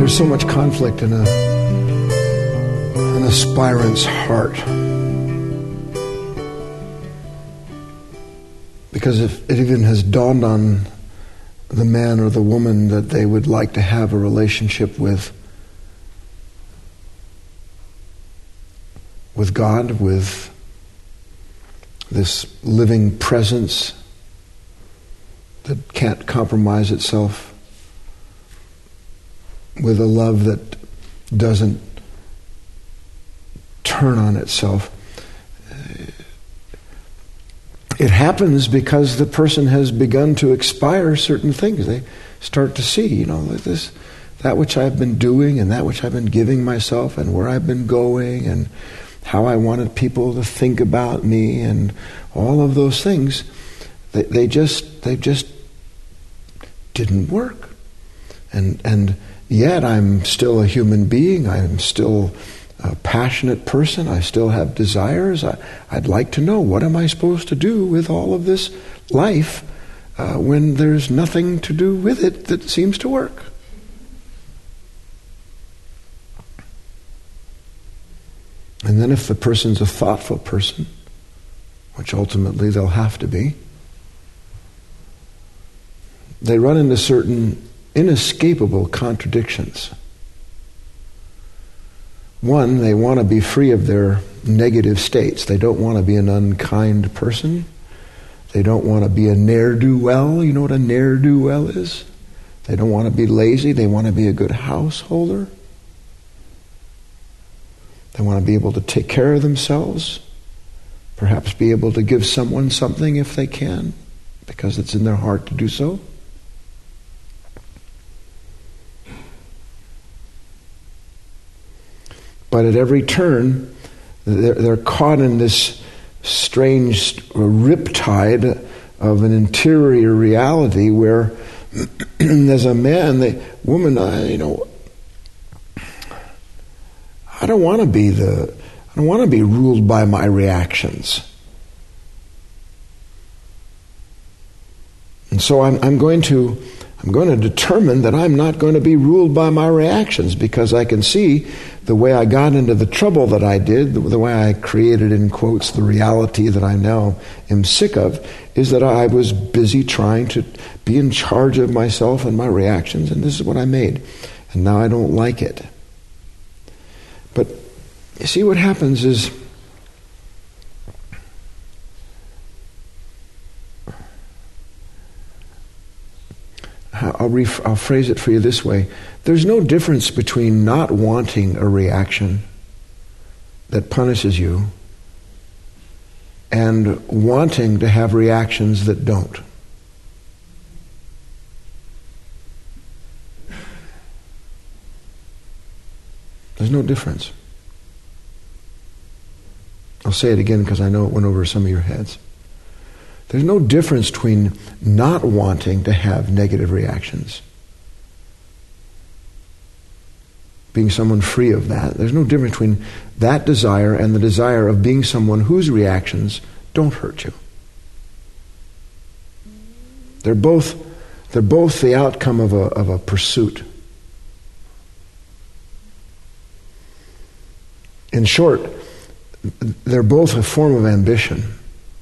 There's so much conflict in an aspirant's heart. Because if it even has dawned on the man or the woman that they would like to have a relationship with God, with this living presence that can't compromise itself, with a love that doesn't turn on itself. It happens because the person has begun to expire certain things. They start to see, that which I've been doing and that which I've been giving myself and where I've been going and how I wanted people to think about me and all of those things. They just didn't work. And yet I'm still a human being. I'm still a passionate person. I still have desires. I'd like to know, what am I supposed to do with all of this life when there's nothing to do with it that seems to work? And then if the person's a thoughtful person, which ultimately they'll have to be, they run into certain inescapable contradictions. One, they want to be free of their negative states. They don't want to be an unkind person. They don't want to be a ne'er-do-well. You know what a ne'er-do-well is? They don't want to be lazy. They want to be a good householder. They want to be able to take care of themselves. Perhaps be able to give someone something if they can, because it's in their heart to do so. But at every turn, they're caught in this strange riptide of an interior reality where, as a man, woman, I don't want to be ruled by my reactions. And so I'm going to determine that I'm not going to be ruled by my reactions, because I can see the way I got into the trouble that I did, the way I created, in quotes, the reality that I now am sick of, is that I was busy trying to be in charge of myself and my reactions, and this is what I made. And now I don't like it. But you see, what happens is, I'll phrase it for you this way. There's no difference between not wanting a reaction that punishes you and wanting to have reactions that don't. There's no difference. I'll say it again because I know it went over some of your heads. There's no difference between not wanting to have negative reactions, being someone free of that. There's no difference between that desire and the desire of being someone whose reactions don't hurt you. They're both the outcome of a pursuit. In short, they're both a form of ambition.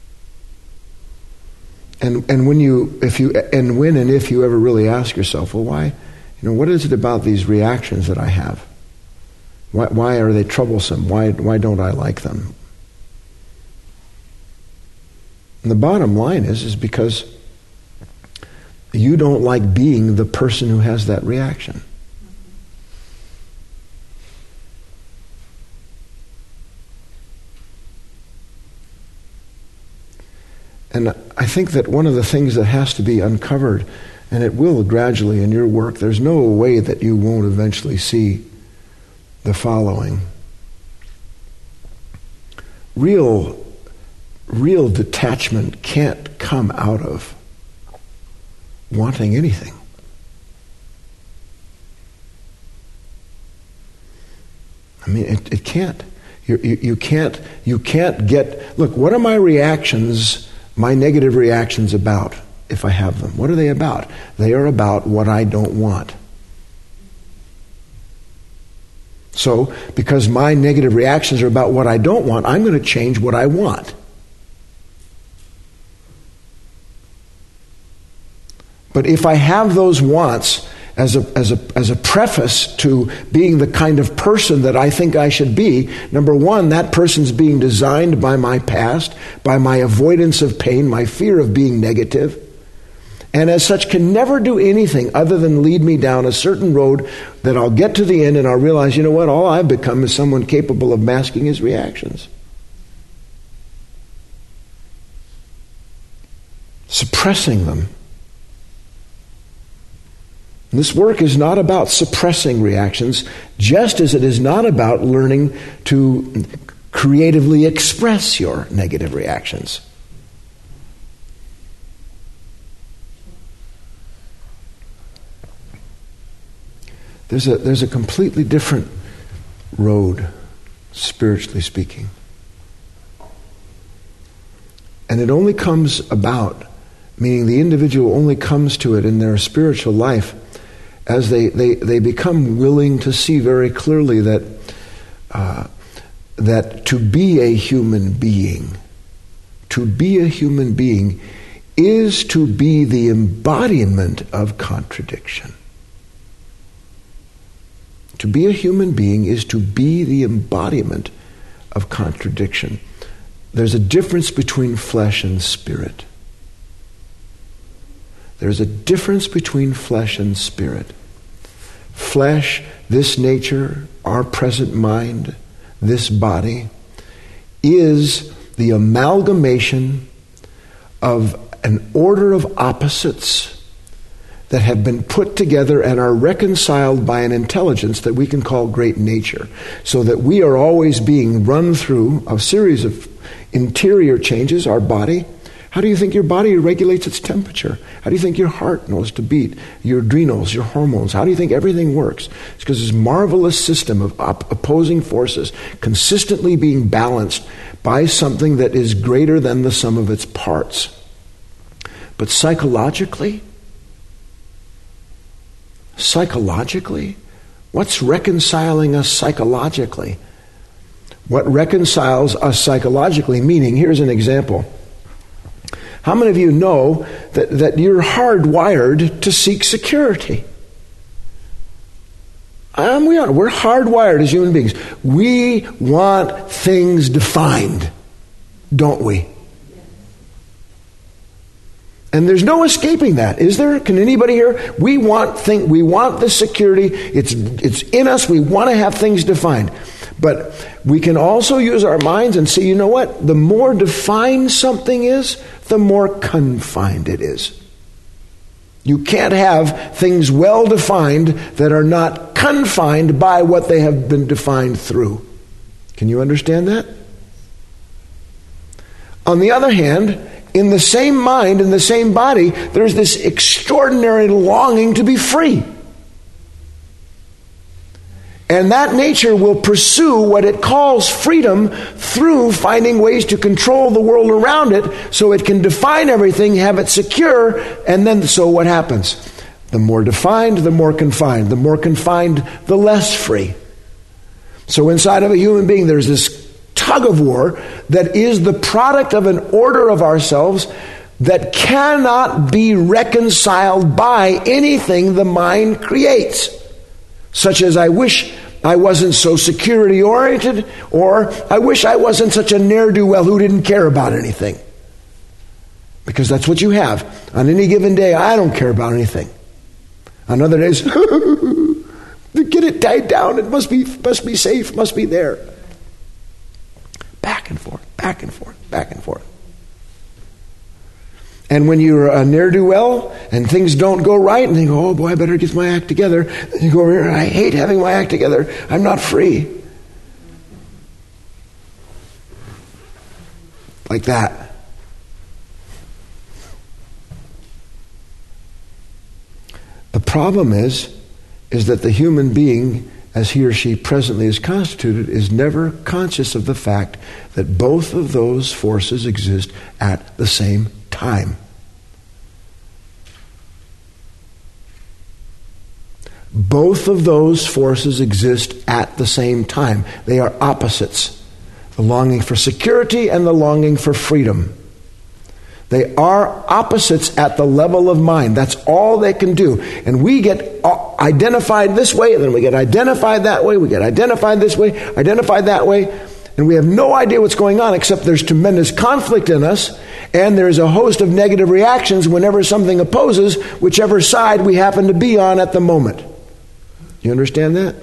And if you ever really ask yourself, well, why, what is it about these reactions that I have? Why are they troublesome? Why don't I like them? And the bottom line is because you don't like being the person who has that reaction. And I think that one of the things that has to be uncovered, and it will gradually in your work, there's no way that you won't eventually see the following. Real detachment can't come out of wanting anything. I mean, it can't. You can't get. Look, what are my reactions? My negative reactions about, if I have them? What are they about? They are about what I don't want. So, because my negative reactions are about what I don't want, I'm going to change what I want. But if I have those wants as a preface to being the kind of person that I think I should be, number one, that person's being designed by my past, by my avoidance of pain, my fear of being negative, and as such can never do anything other than lead me down a certain road that I'll get to the end and I'll realize, you know what, all I've become is someone capable of masking his reactions. Suppressing them. And this work is not about suppressing reactions, just as it is not about learning to creatively express your negative reactions. There's a completely different road, spiritually speaking. And it only comes about, meaning the individual only comes to it in their spiritual life as they become willing to see very clearly that to be a human being is to be the embodiment of contradiction. To be a human being is to be the embodiment of contradiction. There's a difference between flesh and spirit. There's a difference between flesh and spirit. Flesh, this nature, our present mind, this body, is the amalgamation of an order of opposites that have been put together and are reconciled by an intelligence that we can call great nature, so that we are always being run through a series of interior changes, our body. How do you think your body regulates its temperature? How do you think your heart knows to beat? Your adrenals, your hormones. How do you think everything works? It's because this marvelous system of opposing forces consistently being balanced by something that is greater than the sum of its parts. But psychologically, what's reconciling us psychologically? What reconciles us psychologically, meaning, here's an example. How many of you know that you're hardwired to seek security? We're hardwired as human beings. We want things defined, don't we? And there's no escaping that, is there? Can anybody here? We want the security. It's in us. We want to have things defined. But we can also use our minds and say, you know what? The more defined something is, the more confined it is. You can't have things well defined that are not confined by what they have been defined through. Can you understand that? On the other hand, in the same mind, in the same body, there's this extraordinary longing to be free. And that nature will pursue what it calls freedom through finding ways to control the world around it so it can define everything, have it secure, and then so what happens? The more defined, the more confined. The more confined, the less free. So inside of a human being, there's this tug of war that is the product of an order of ourselves that cannot be reconciled by anything the mind creates. Such as, I wish I wasn't so security-oriented, or I wish I wasn't such a ne'er-do-well who didn't care about anything. Because that's what you have. On any given day, I don't care about anything. On other days, get it tied down, it must be safe, must be there. Back and forth, back and forth, back and forth. And when you're a ne'er-do-well and things don't go right, and you go, oh boy, I better get my act together. And you go over here, I hate having my act together. I'm not free. Like that. The problem is that the human being, as he or she presently is constituted, is never conscious of the fact that both of those forces exist at the same time. Both of those forces exist at the same time. They are opposites. The longing for security and the longing for freedom. They are opposites at the level of mind. That's all they can do. And we get identified this way, and then we get identified that way, we get identified this way, identified that way, and we have no idea what's going on except there's tremendous conflict in us, and there's a host of negative reactions whenever something opposes whichever side we happen to be on at the moment. You understand that?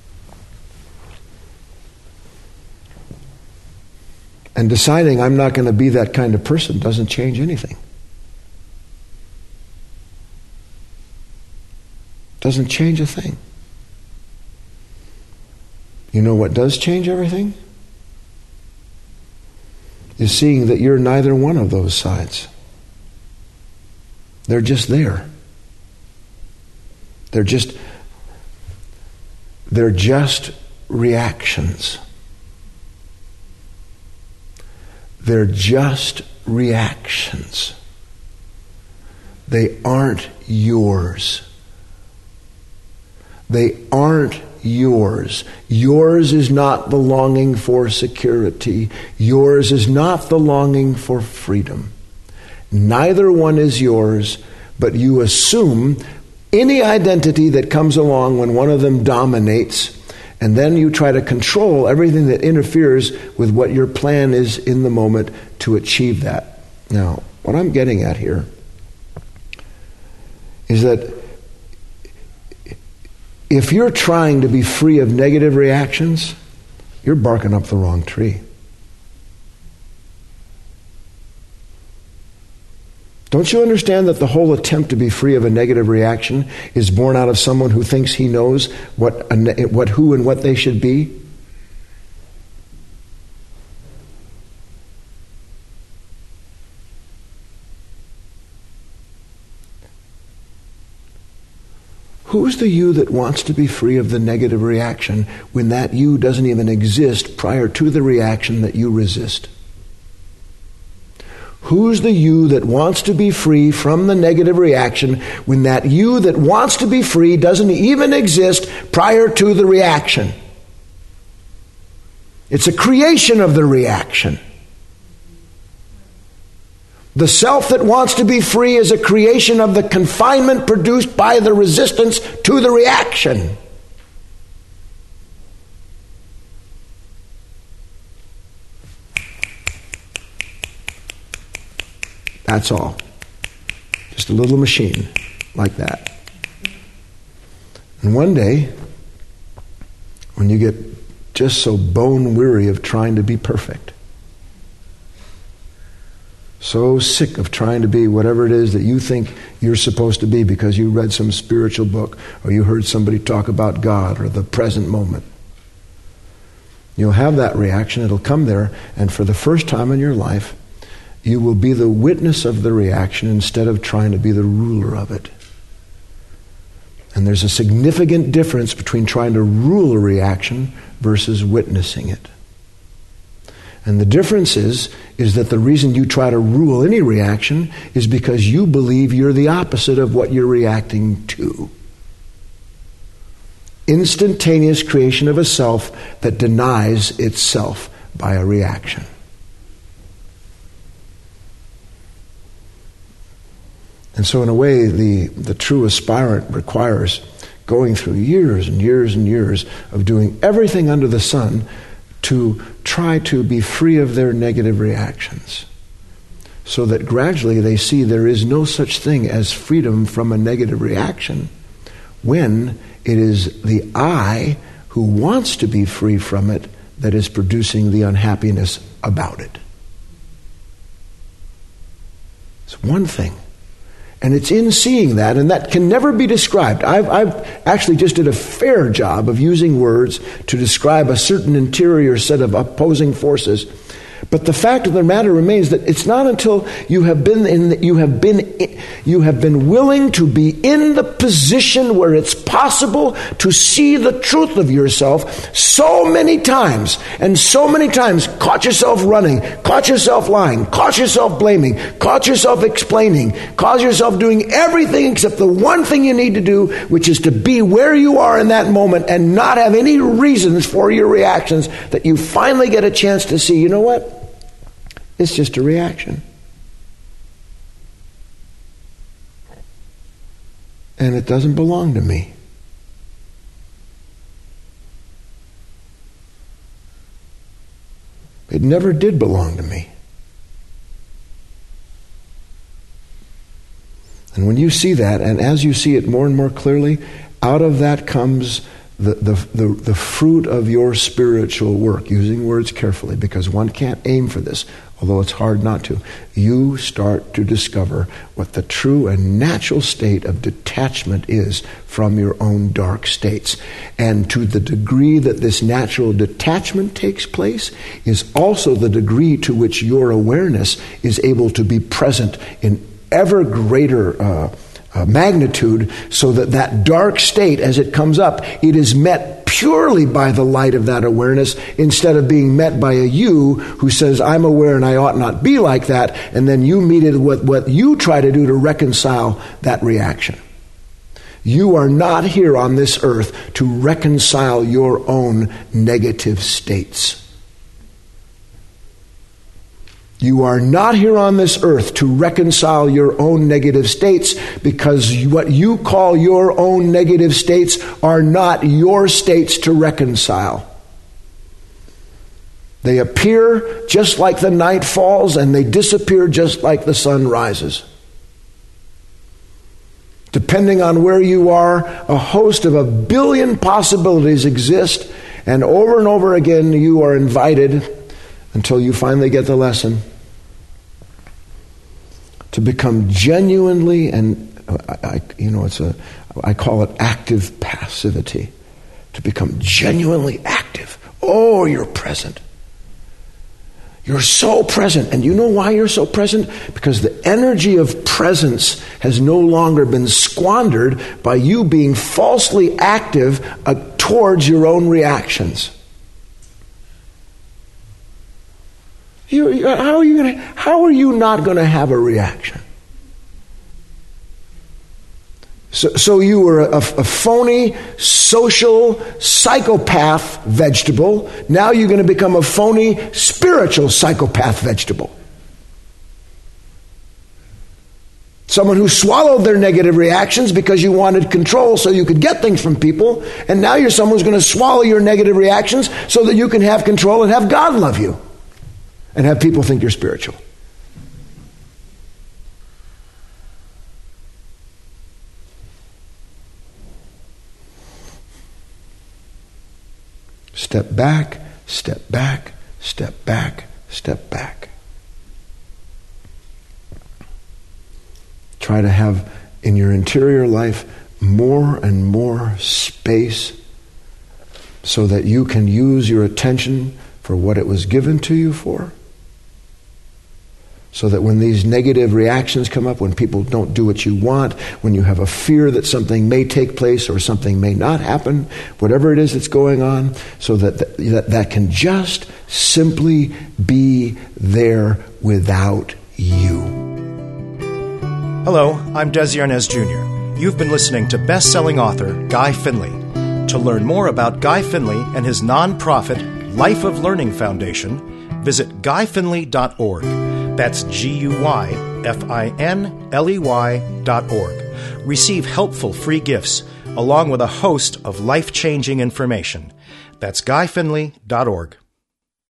And deciding I'm not going to be that kind of person doesn't change anything. Doesn't change a thing. You know what does change everything? Is seeing that you're neither one of those sides. They're just there. They're just reactions. They're just reactions. They aren't yours. They aren't yours. Yours is not the longing for security. Yours is not the longing for freedom. Neither one is yours, but you assume any identity that comes along when one of them dominates, and then you try to control everything that interferes with what your plan is in the moment to achieve that. Now, what I'm getting at here is that if you're trying to be free of negative reactions, you're barking up the wrong tree. Don't you understand that the whole attempt to be free of a negative reaction is born out of someone who thinks he knows who and what they should be? Who's the you that wants to be free of the negative reaction when that you doesn't even exist prior to the reaction that you resist? Who's the you that wants to be free from the negative reaction when that you that wants to be free doesn't even exist prior to the reaction? It's a creation of the reaction. The self that wants to be free is a creation of the confinement produced by the resistance to the reaction. That's all. Just a little machine like that. And one day, when you get just so bone weary of trying to be perfect, so sick of trying to be whatever it is that you think you're supposed to be because you read some spiritual book or you heard somebody talk about God or the present moment, you'll have that reaction. It'll come there, and for the first time in your life, you will be the witness of the reaction instead of trying to be the ruler of it. And there's a significant difference between trying to rule a reaction versus witnessing it. And the difference is that the reason you try to rule any reaction is because you believe you're the opposite of what you're reacting to. Instantaneous creation of a self that denies itself by a reaction. And so in a way, the true aspirant requires going through years and years and years of doing everything under the sun to try to be free of their negative reactions, so that gradually they see there is no such thing as freedom from a negative reaction when it is the I who wants to be free from it that is producing the unhappiness about it. It's one thing. And it's in seeing that, and that can never be described. I've actually just did a fair job of using words to describe a certain interior set of opposing forces. But the fact of the matter remains that it's not until you have been willing to be in the position where it's possible to see the truth of yourself so many times, and so many times caught yourself running, caught yourself lying, caught yourself blaming, caught yourself explaining, caught yourself doing everything except the one thing you need to do, which is to be where you are in that moment and not have any reasons for your reactions, that you finally get a chance to see, you know what? It's just a reaction. And it doesn't belong to me. It never did belong to me. And when you see that, and as you see it more and more clearly, out of that comes the fruit of your spiritual work, using words carefully, because one can't aim for this, although it's hard not to. You start to discover what the true and natural state of detachment is from your own dark states. And to the degree that this natural detachment takes place is also the degree to which your awareness is able to be present in ever greater magnitude, so that dark state, as it comes up, it is met purely by the light of that awareness, instead of being met by a you who says, I'm aware and I ought not be like that, and then you meet it with what you try to do to reconcile that reaction. You are not here on this earth to reconcile your own negative states. You are not here on this earth to reconcile your own negative states, because what you call your own negative states are not your states to reconcile. They appear just like the night falls, and they disappear just like the sun rises. Depending on where you are, a host of 1 billion possibilities exist, and over again you are invited, until you finally get the lesson, to become genuinely, and I call it active passivity, to become genuinely active. Oh, you're present. You're so present. And you know why you're so present? Because the energy of presence has no longer been squandered by you being falsely active towards your own reactions. How are you not going to have a reaction? So you were a phony, social, psychopath vegetable. Now you're going to become a phony, spiritual psychopath vegetable. Someone who swallowed their negative reactions because you wanted control so you could get things from people. And now you're someone who's going to swallow your negative reactions so that you can have control and have God love you. And have people think you're spiritual. Step back, step back, step back, step back. Try to have in your interior life more and more space so that you can use your attention for what it was given to you for. So that when these negative reactions come up, when people don't do what you want, when you have a fear that something may take place or something may not happen, whatever it is that's going on, so that can just simply be there without you. Hello, I'm Desi Arnaz Jr. You've been listening to best-selling author Guy Finley. To learn more about Guy Finley and his non-profit Life of Learning Foundation, visit guyfinley.org. That's GUYFINLEY.org. Receive helpful free gifts along with a host of life-changing information. That's guyfinley.org.